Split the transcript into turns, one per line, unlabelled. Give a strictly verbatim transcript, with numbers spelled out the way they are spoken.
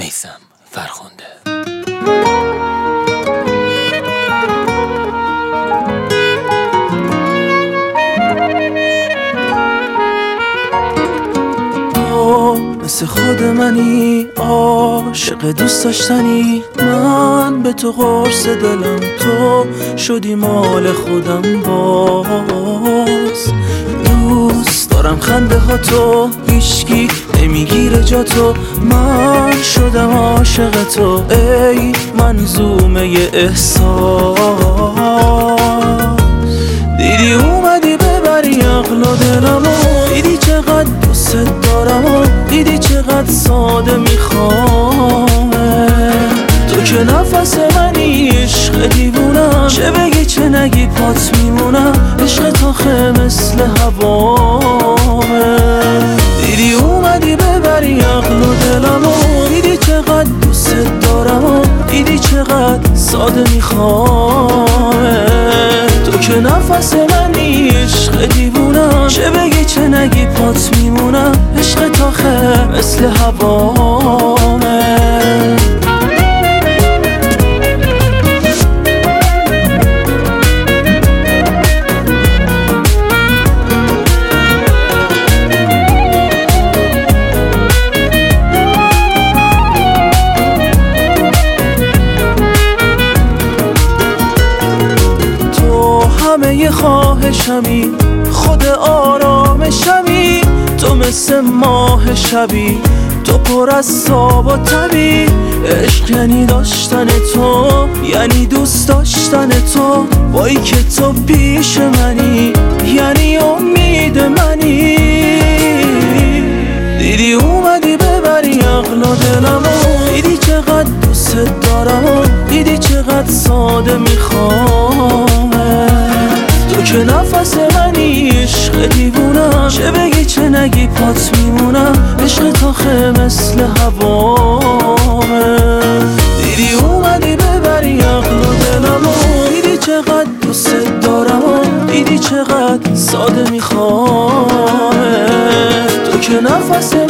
میثم فرخنده.
مثل خود منی عاشق دوست داشتنی، من به تو قرص دلم، تو شدی مال خودم. باز دوست دارم خنده ها تو، هیچکی نمیگیره جا تو، من شدم عاشق تو ای منظومه احساس. دیدی اومدی ببری عقل و دلمو، دیدی چقدر دوست دارم و دیدی چقدر ساده میخوام. تو که نفس منی عشق دیوونم، چه بگی چه نگی پات میمونم، عشق تاخه مثل هوامه. دیدی اومدی ببری عقل و دلمو، دیدی چقدر دوست دارم و دیدی چقدر ساده میخوام. تو که نفس منی عشق دیوونم، چه بگی چه نگی پات میمونم، عشق تاخه مثل هوامه. همه خواهشمی، خود آرامشمی، تو مثل ماه شبی، تو پر از تاب و تبی. عشق یعنی داشتن تو، یعنی دوست داشتن تو، وای که تو پیش منی، یعنی امید منی. دیدی اومدی ببری عقل و دلمو، دیدی چقدر دوست دارم و دیدی چقدر ساده میخوام. تو که نفس منی عشق دیوونم، چه بگی چه نگی پات میمونم، عشق تاخه مثل هوامه. دیدی اومدی ببری عقل و دلمو، دیدی چقدر دوست دارم و دیدی چقدر ساده میخوام. تو که نفس